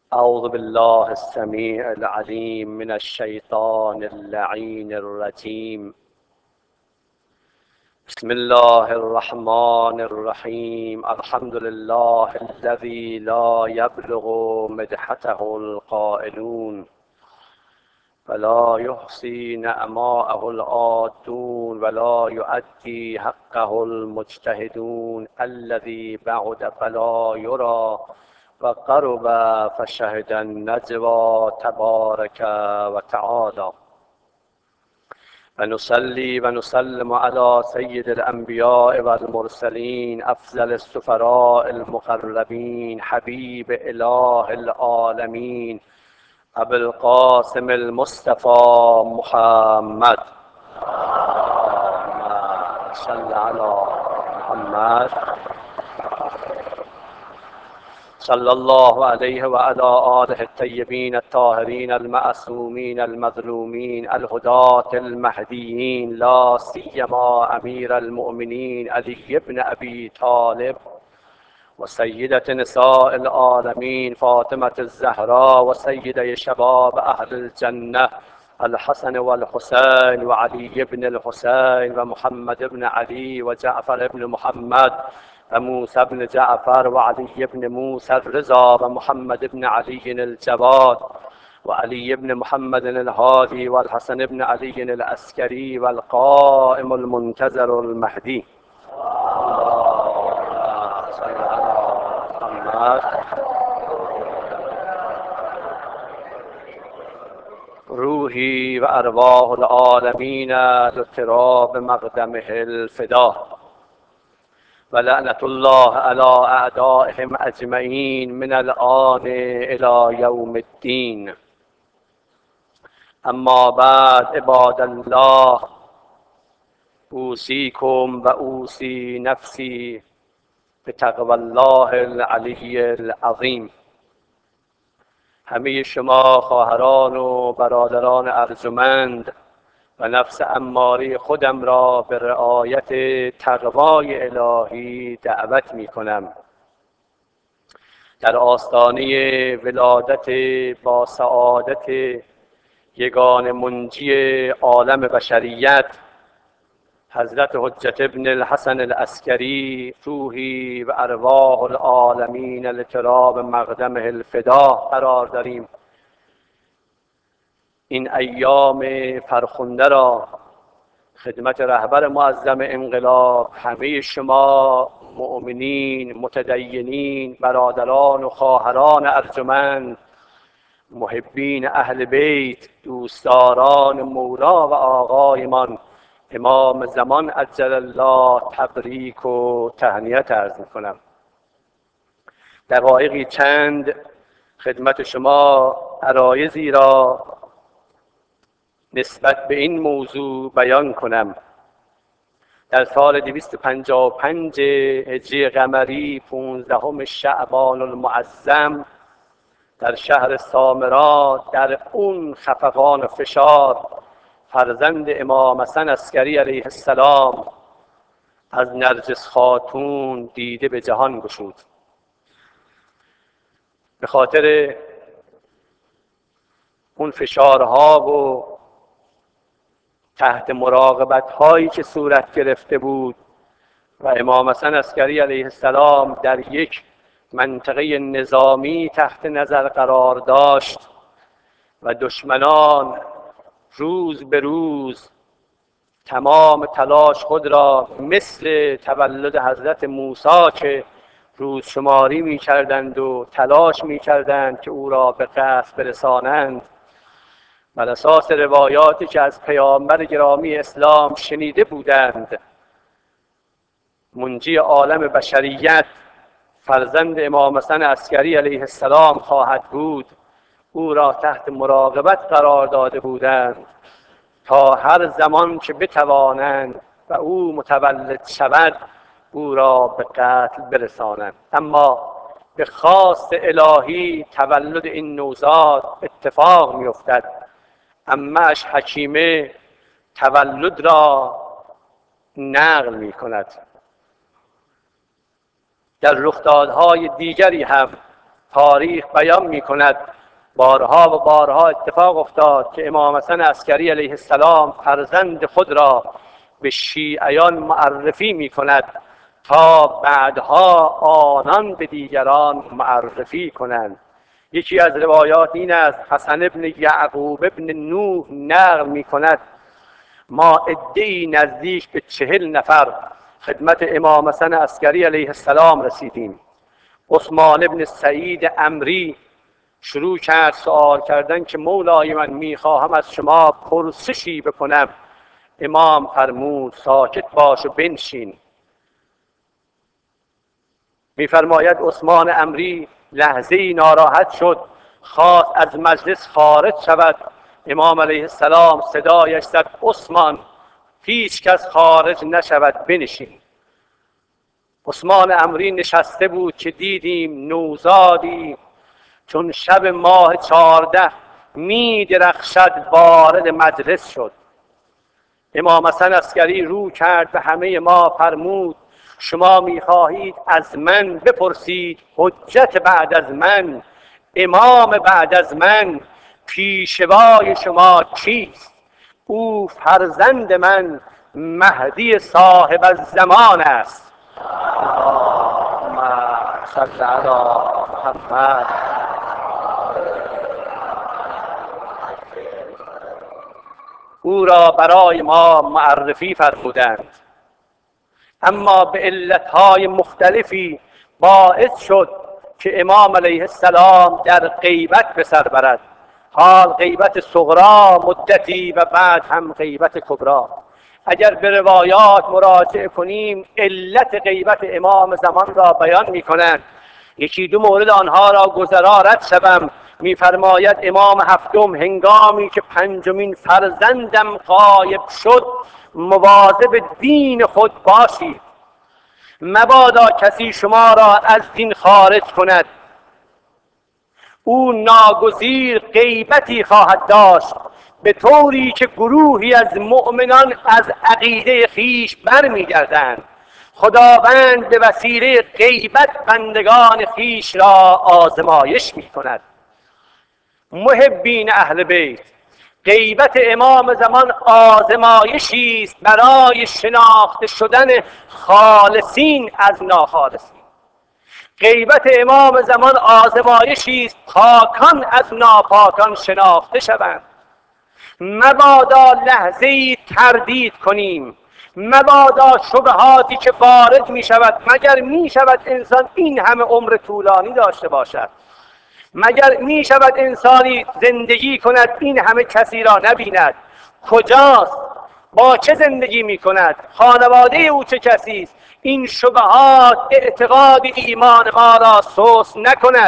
أعوذ بالله السميع العليم من الشيطان اللعين الرجيم. بسم الله الرحمن الرحيم. الحمد لله الذي لا يبلغ مدحته القائلون ولا يحصي نعماءه العادون ولا يؤدي حقه المجتهدون. الذي بعد فلا يرى وقرب فشهد النجوى تبارك وتعالى. ونصلي ونسلم على سيد الأنبياء والمرسلين أفضل السفراء المقربين حبيب إله العالمين أبي القاسم المصطفى محمد. اللهم صل على محمد صلى الله عليه وعلى آله الطيبين الطاهرين المعصومين المظلومين الهداة المهديين، لا سيما أمير المؤمنين علي بن أبي طالب وسيدة نساء العالمين فاطمة الزهراء وسيدة شباب أهل الجنة الحسن والحسين وعلي بن الحسين ومحمد بن علي وجعفر بن محمد وموسى بن جعفر وعلي بن موسى الرضا ومحمد بن علي الجواد وعلي بن محمد الهادي والحسن بن علي العسكري والقائم المنتظر المهدي. روحي وأرواح العالمين لتراب مقدمه الفداء ولعنة الله على أعدائهم أجمعين من الآن إلى يوم الدين. أما بعد عباد الله، أوصيكم وأوصي نفسي بتقوى الله العلی العظیم. همه شما خواهران و برادران ارجمند و نفس اماره خودم را به رعایت تقوای الهی دعوت می کنم. در آستانه ولادت با سعادت یگان منجی عالم بشریت حضرت حجت ابن الحسن العسکری روحی و ارواح العالمین لتراب مقدمه الفدا قرار داریم. این ایام فرخنده را خدمت رهبر معظم انقلاب همه شما مؤمنین، متدینین، برادران و خواهران ارجمند، محبین اهل بیت، دوستداران مولا و آقایمان امام زمان عجل الله تبریک و تهنیت عرض میکنم. دقایقی چند خدمت شما عرایضی را نسبت به این موضوع بیان کنم. در سال 255 هجری قمری 15 شعبان المعظم در شهر سامرا در اون خفقان و فشار فرزند امام حسن عسکری علیه السلام از نرجس خاتون دیده به جهان گشود. به خاطر اون فشارها و تحت مراقبت هایی که صورت گرفته بود و امام حسن عسکری علیه السلام در یک منطقه نظامی تحت نظر قرار داشت و دشمنان روز به روز تمام تلاش خود را مثل تولد حضرت موسی که روز شماری می کردند و تلاش می کردند که او را به قتل برسانند، بر اساس روایاتی که از پیامبر گرامی اسلام شنیده بودند منجی عالم بشریت فرزند امام حسن عسکری علیه السلام خواهد بود، او را تحت مراقبت قرار داده بودند تا هر زمان که بتوانند و او متولد شود او را به قتل برسانند. اما به خواست الهی تولد این نوزاد اتفاق می‌افتد. عمه‌اش حکیمه تولد را نقل می‌کند. در رخدادهای دیگری هم تاریخ بیان می کند بارها و بارها اتفاق افتاد که امام حسن عسکری علیه السلام فرزند خود را به شیعیان معرفی می کند تا بعدها آنان به دیگران معرفی کنند. یکی از روایات این است، حسن ابن یعقوب ابن نوح نقل می کند ما عده‌ای نزدیک به 40 نفر خدمت امام حسن عسکری علیه السلام رسیدیم. عثمان ابن سعید عمری شروع کرد سوال کردن که مولای من میخواهم از شما پرسشی بکنم. امام فرمود ساکت باش و بنشین. میفرماید عثمان عمری لحظه‌ای ناراحت شد، خواست از مجلس خارج شود. امام علیه السلام صدایش زد عثمان هیچ کس خارج نشود، بنشین. عثمان عمری نشسته بود که دیدیم نوزادی چون شب ماه 14 می درخشد وارد مجلس شد. امام حسن عسکری رو کرد به همه ما فرمود شما میخواهید از من بپرسید حجت بعد از من، امام بعد از من، پیشوای شما کیست؟ او فرزند من مهدی صاحب الزمان است. اللهم صل علی محمد. او را برای ما معرفی فرمودند، اما به علتهای مختلفی باعث شد که امام علیه السلام در غیبت به سر برد، حال غیبت صغرا مدتی و بعد هم غیبت کبرا. اگر به روایات مراجعه کنیم علت غیبت امام زمان را بیان می کنند. یکی دو مورد آنها را گذرا رد شوم. میفرماید امام هفتم هنگامی که 5مین فرزندم غایب شد مواظب دین خود باشید، مبادا کسی شما را از دین خارج کند. او ناگزیر غیبتی خواهد داشت به طوری که گروهی از مؤمنان از عقیده خویش برمیگردند. خداوند به وسیله غیبت بندگان خویش را آزمایش می کند. محبین اهل بیت، غیبت امام زمان آزمایشی است برای شناخته شدن خالصین از ناخالصین. غیبت امام زمان آزمایشی است پاکان از ناپاکان شناخته شوند. مبادا لحظه‌ای تردید کنیم، مبادا شبهاتی که وارد می شود، مگر می شود انسان این همه عمر طولانی داشته باشد؟ مگر می شود انسانی زندگی کند این همه کسی را نبیند؟ کجاست؟ با چه زندگی می کند؟ خانواده او چه کسی است؟ این شبهات اعتقاد ایمان ما را سست نکند.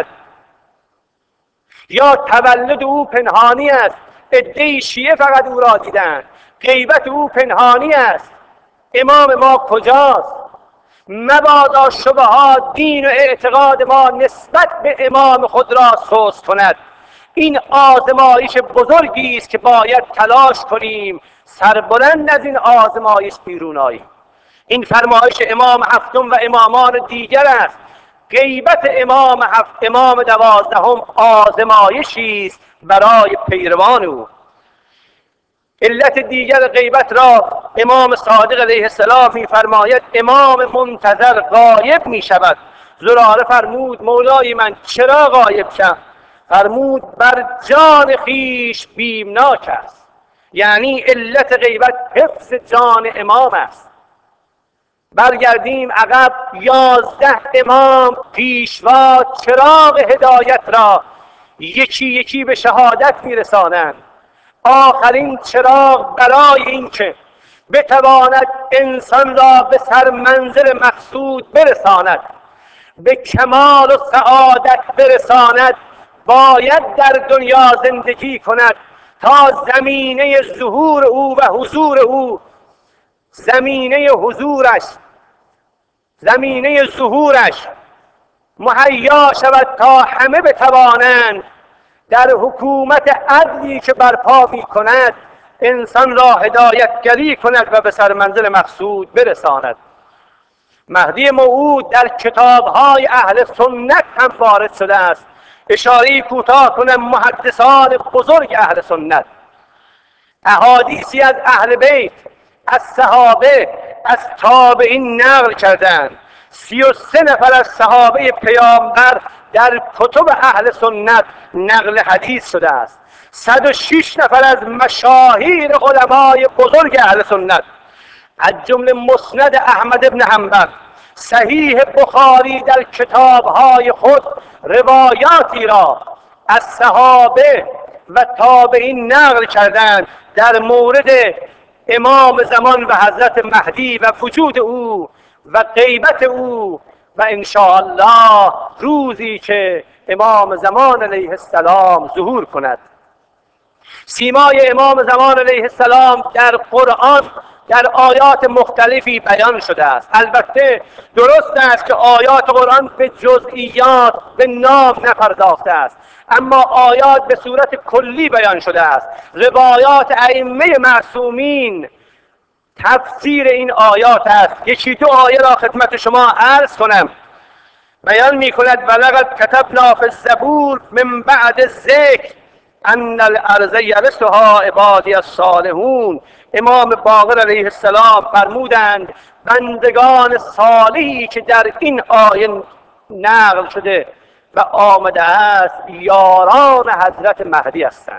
یا تولد او پنهانی است، عده‌ای شیعه فقط او را دیدند، غیبت او پنهانی است. امام ما کجاست؟ مبادا شبهات دین و اعتقاد ما نسبت به امام خود را سست کند. این آزمایش بزرگی است که باید تلاش کنیم سربلند از این آزمایش بیرون آییم. این فرمایش امام هفتم و امامان دیگر است. غیبت امام 12 آزمایشی است برای پیروان او. علت دیگر غیبت را امام صادق علیه السلام می‌فرماید امام منتظر غایب می شود. زراره فرمود مولای من چرا غایب شد؟ فرمود بر جان خیش بیمناک است. یعنی علت غیبت حفظ جان امام است. برگردیم عقب، 11 امام پیشوا چراغ هدایت را یکی یکی به شهادت میرسانند. آخرین چراغ برای اینکه بتواند انسان را به سر منزل مقصود برساند، به کمال و سعادت برساند، باید در دنیا زندگی کند تا زمینه ظهور او و حضور او، زمینه ظهورش مهیا شود تا همه بتوانند در حکومت عدلی که برپا می کند انسان را هدایتگری کند و به سر منزل مقصود برساند. مهدی موعود در کتاب‌های اهل سنت هم وارد شده است. اشاره کوتاه کنم محدثان بزرگ اهل سنت احادیثی از اهل بیت، از صحابه، از تابعین نقل کردند. 33 نفر از صحابه پیامبر در کتب اهل سنت نقل حدیث شده است. 106 نفر از مشاهیر علمای بزرگ اهل سنت از جمله مسند احمد بن حنبل، صحیح بخاری در کتابهای خود روایاتی را از صحابه و تابعین نقل کردند در مورد امام زمان و حضرت مهدی و وجود او و غیبت او و انشاءالله روزی که امام زمان علیه السلام ظهور کند. سیمای امام زمان علیه السلام در قرآن در آیات مختلفی بیان شده است. البته درست است که آیات قرآن به جزئیات به نام نپرداخته است، اما آیات به صورت کلی بیان شده است. روایات ائمه معصومین تفسیر این آیات است. یکی دو آیه را خدمت شما عرض کنم. بیان می کند ولقد کتبنا فی الزبور من بعد الذکر ان الارض یرثها عبادی الصالحون. امام باقر علیه السلام فرمودند بندگان صالحی که در این آیه نقل شده و آمده است یاران حضرت مهدی هستند.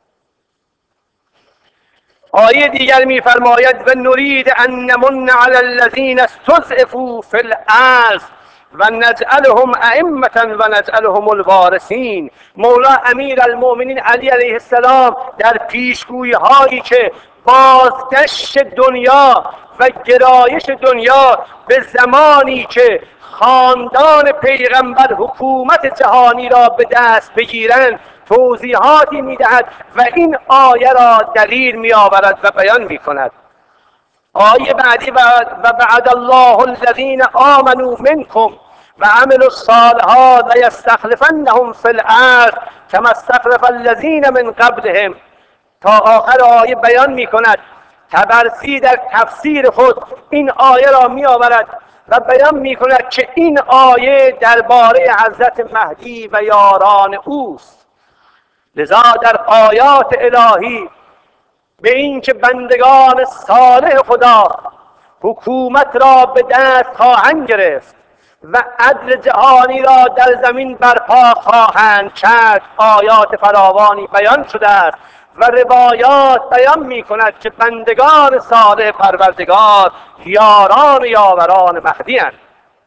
آیه دیگر می‌فرماید و نرید ان نمن علی الذین استضعفوا فی الارض و نجعلهم ائمة و نجعلهم الوارثین. مولا امیر المؤمنین علی علیه السلام در پیشگویی هایی که بازگشت دنیا و گرایش دنیا به زمانی که خاندان پیغمبر حکومت جهانی را به دست بگیرند توضیحاتی میدهد و این آیه را دلیل میآورد و بیان میکند. آیه بعدی و بعد الله الذین آمنوا منکم و عملوا الصالحات و یستخلفنهم فی الارض کما استخلف الذین من قبلهم تا آخر آیه بیان میکند. طبرسی در تفسیر خود این آیه را میآورد و بیان میکند که این آیه درباره حضرت مهدی و یاران اوست. لذا در آیات الهی به این که بندگان صالح خدا حکومت را به دست خواهند گرفت و عدل جهانی را در زمین برپا خواهند کرد آیات فراوانی بیان شده است و روایات بیان می کند که بندگان صالح پروردگار یاران و یاوران مهدی اند.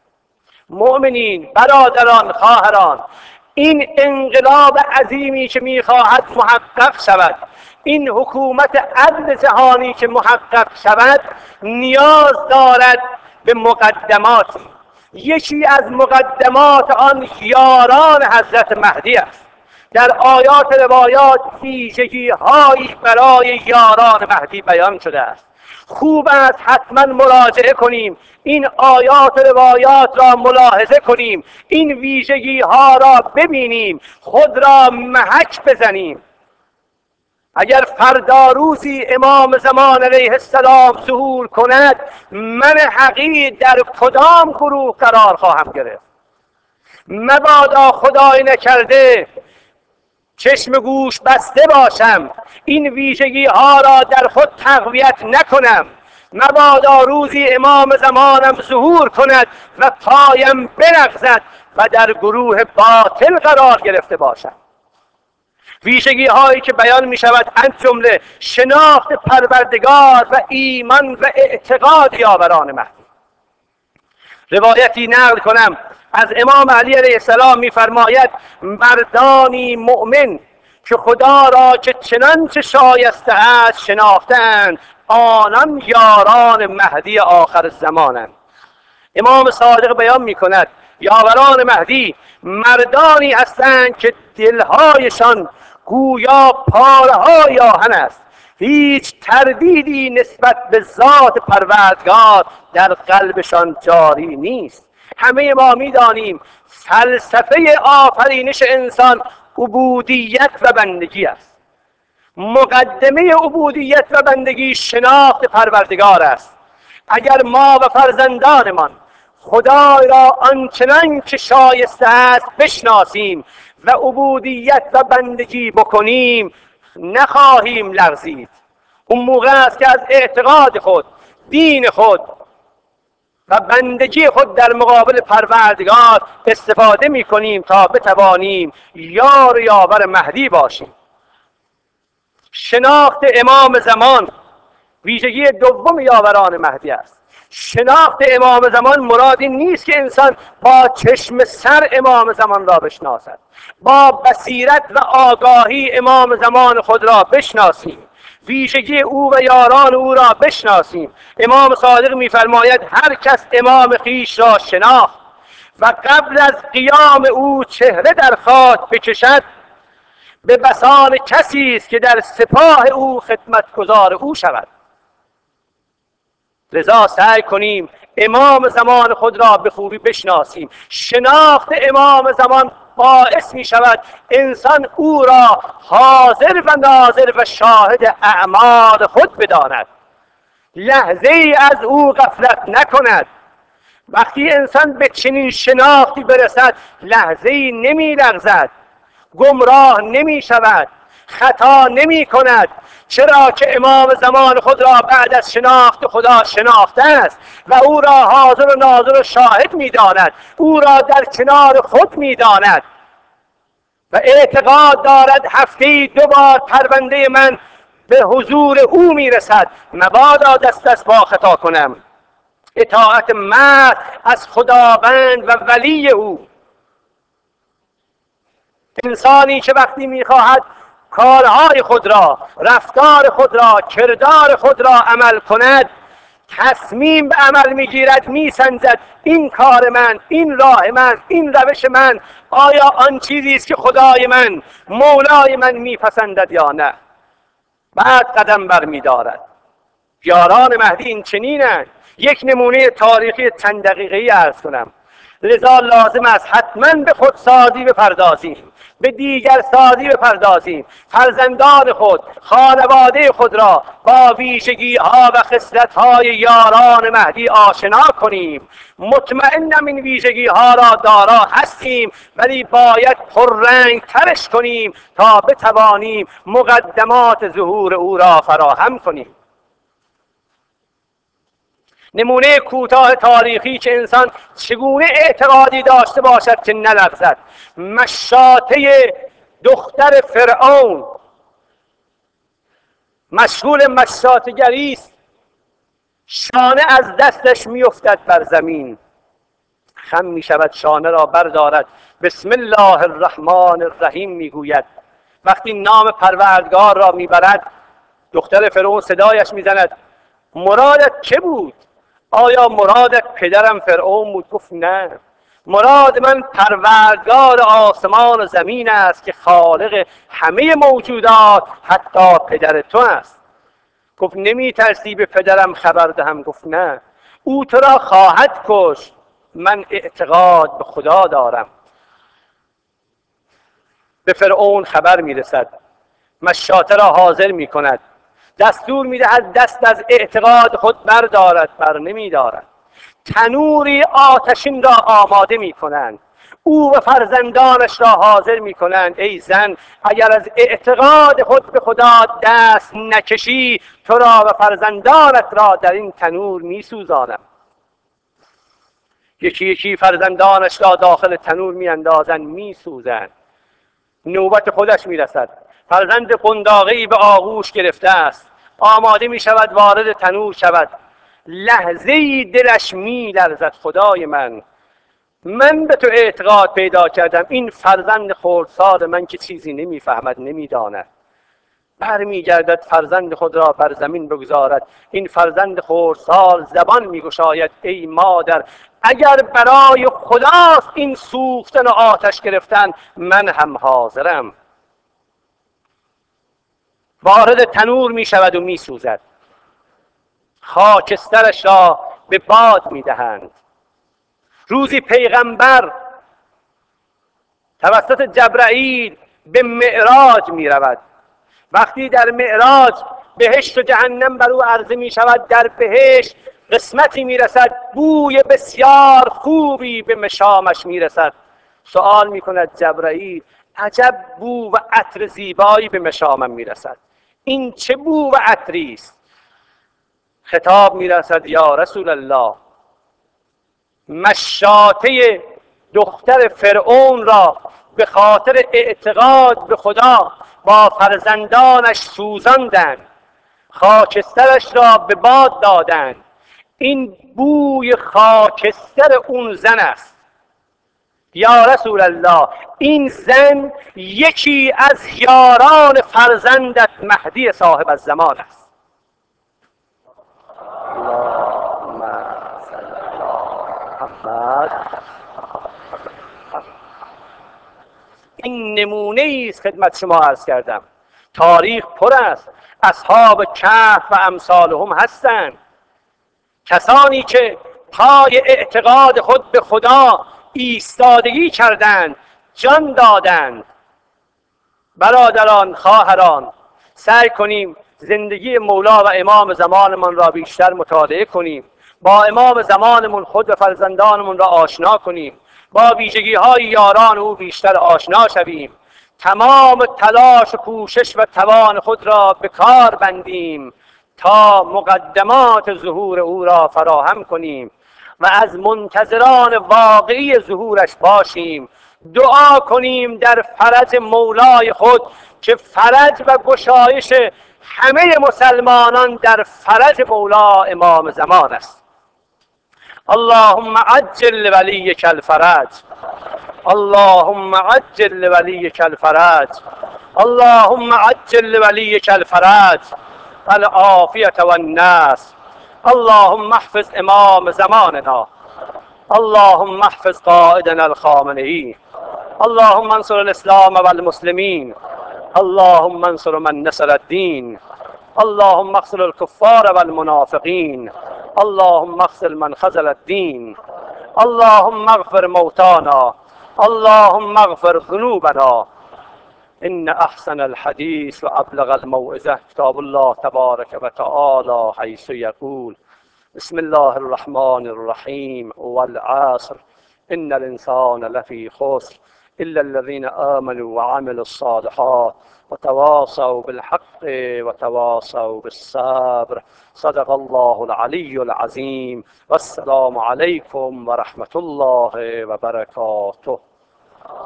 مؤمنین، برادران، خواهران، این انقلاب عظیمی که میخواهد محقق شود، این حکومت عدل جهانی که محقق شود نیاز دارد به مقدماتی. یکی از مقدمات آن یاران حضرت مهدی است. در آیات روایات ویژگی هایی برای یاران مهدی بیان شده است. خوب است حتما مراجعه کنیم، این آیات و روایات را ملاحظه کنیم، این ویژگی ها را ببینیم، خود را محک بزنیم. اگر فردا روزی امام زمان علیه السلام ظهور کند من حقیر در کدام گروه قرار خواهم گرفت؟ مبادا خدای نکرده چشم گوش بسته باشم، این ویژگی ها را در خود تقویت نکنم. مبادا روزی امام زمانم ظهور کند و پایم بلغزد و در گروه باطل قرار گرفته باشم. ویژگی هایی که بیان می شود از جمله شناخت پروردگار و ایمان و اعتقاد یاوران مهدی. روایتی نقل کنم از امام علی علیه السلام می‌فرماید مردانی مؤمن که خدا را که چنانچه شایسته است شناختند آنان یاران مهدی آخر زمانند. امام صادق بیان می‌کند یاوران مهدی مردانی هستند که دلهایشان گویا پاره‌های آهن است، هیچ تردیدی نسبت به ذات پروردگار در قلبشان جاری نیست. همه ما می‌دانیم فلسفه آفرینش انسان عبودیت و بندگی است. مقدمه عبودیت و بندگی شناخت پروردگار است. اگر ما و فرزندانمان خدای را آنچنان که شایسته است بشناسیم و عبودیت و بندگی بکنیم نخواهیم لغزید. اون موقع است که از اعتقاد خود، دین خود و بندگی خود در مقابل پروردگار استفاده می کنیم تا بتوانیم یار و یاور مهدی باشیم. شناخت امام زمان ویژگی دوم یاوران مهدی است. شناخت امام زمان مراد این نیست که انسان با چشم سر امام زمان را بشناسد، با بصیرت و آگاهی امام زمان خود را بشناسیم، ویژگی او و یاران او را بشناسیم. امام صادق می‌فرماید هر کس امام خویش را شناخت و قبل از قیام او چهره در خاک بکشد، به بسان کسی است که در سپاه او خدمتگزار او شود. لذا سعی کنیم امام زمان خود را به خوبی بشناسیم. شناخت امام زمان باعث می شود انسان او را حاضر و ناظر و شاهد اعمال خود بداند، لحظه ای از او غفلت نکند. وقتی انسان به چنین شناختی برسد لحظه ای نمی لغزد، گمراه نمی شود، خطا نمی کند. چرا که امام زمان خود را بعد از شناخت خدا شناخته است و او را حاضر و ناظر و شاهد می داند، او را در کنار خود می داند و اعتقاد دارد هفته‌ای 2 بار پرونده من به حضور او می رسد، مبادا دست با خطا کنم. اطاعت محض از خداوند و ولی او. انسانی که وقتی میخواهد کارهای خود را، رفتار خود را، کردار خود را عمل کند، تصمیم به عمل میگیرد، میسنجد این کار من، این راه من، این روش من آیا آن چیزی است که خدای من، مولای من میپسندد یا نه. بعد قدم برمیدارد. یاران مهدی این چنینند. یک نمونه تاریخی چند دقیقه‌ای عرض کنم. لذا لازم است حتما به خودسازی بپردازیم، به دیگر سازی بپردازیم، فرزندان خود، خانواده خود را با ویژگی ها و خصلت های یاران مهدی آشنا کنیم. مطمئنم این ویژگی ها را دارا هستیم، ولی باید پررنگ ترش کنیم تا بتوانیم مقدمات ظهور او را فراهم کنیم. نمونه کوتاه تاریخی که انسان چگونه اعتقادی داشته باشد که نلغزد. مشاطه دختر فرعون مشغول مشاطه‌گری است، شانه از دستش میافتد بر زمین، خم می شود، شانه را بردارد، بسم الله الرحمن الرحیم میگوید. وقتی نام پروردگار را میبرد، دختر فرعون صدایش میزند مرادت چه بود؟ آیا مرادت پدرم فرعون بود؟ گفت نه، مراد من پروردگار آسمان و زمین است که خالق همه موجودات، حتی پدر تو است. گفت نمی ترسی به پدرم خبر دهم؟ گفت نه، او تو را خواهد کشت، من اعتقاد به خدا دارم. به فرعون خبر می رسد، مشاطه را حاضر می کند، دستور می دهد دست از اعتقاد خود بردارد، بر نمی دارد. تنوری آتشین را آماده می کنند، او و فرزندانش را حاضر می کنند. ای زن، اگر از اعتقاد خود به خدا دست نکشی، تو را و فرزندانت را در این تنور می سوزانم. یکی یکی فرزندانش را داخل تنور می اندازند، می سوزند. نوبت خودش می رسد. فرزند قنداقی به آغوش گرفته است، آماده می شود وارد تنور شود. لحظه‌ای دلش می لرزد، خدای من به تو اعتقاد پیدا کردم، این فرزند خردسال من که چیزی نمیفهمد، نمیداند. برمیگردد فرزند خود را بر زمین بگذارد. این فرزند خردسال زبان میگشاید ای مادر، اگر برای خداست این سوختن و آتش گرفتن، من هم حاضرم. وارد تنور می شود و می سوزد. خاکسترش را به باد می دهند. روزی پیغمبر توسط جبرائیل به معراج می رود. وقتی در معراج بهشت و جهنم بر او عرضه می شود، در بهشت قسمتی می رسد بوی بسیار خوبی به مشامش می رسد. سوال می کند جبرائیل عجب بو و عطر زیبایی به مشامم میرسد. این چه بو و عطری است؟ خطاب میرسد یا رسول الله، مشاطه دختر فرعون را به خاطر اعتقاد به خدا با فرزندانش سوزاندند، خاکسترش را به باد دادند. این بوی خاکستر اون زن است. یا رسول الله، این زن یکی از یاران فرزندت مهدی صاحب الزمان است. اللهم صل علی محمد. این نمونه است خدمت شما عرض کردم. تاریخ پر است. اصحاب کهف و امثالهم هستند، کسانی که پای اعتقاد خود به خدا ایستادگی کردند، جان دادند. برادران، خواهران، سعی کنیم زندگی مولا و امام زمانمان را بیشتر مطالعه کنیم، با امام زمانمون خود و فرزندانمون را آشنا کنیم، با ویژگی های یاران او بیشتر آشنا شویم، تمام تلاش و کوشش و توان خود را به کار بندیم تا مقدمات ظهور او را فراهم کنیم و از منتظران واقعی ظهورش باشیم. دعا کنیم در فرج مولای خود که فرج و گشایش همه مسلمانان در فرج مولا امام زمان است. اللهم عجل لولیک الفرج، اللهم عجل لولیک الفرج، اللهم عجل لولیک الفرج والعافیة والنصر. اللهم احفظ امام زماننا، اللهم احفظ قائدنا الخامنهی، اللهم انصر الاسلام والمسلمین، اللهم انصر من نصر الدین، اللهم اخذل الكفار والمنافقین، اللهم اخذل من خذل الدین، اللهم اغفر موتانا، اللهم اغفر ذنوبنا. إن أحسن الحديث وأبلغ الموعظة كتاب الله تبارك وتعالى حيث يقول بسم الله الرحمن الرحيم والعصر إن الإنسان لفي خسر إلا الذين آمنوا وعملوا الصالحات وتواصوا بالحق وتواصوا بالصبر. صدق الله العلي العظيم. والسلام عليكم ورحمة الله وبركاته.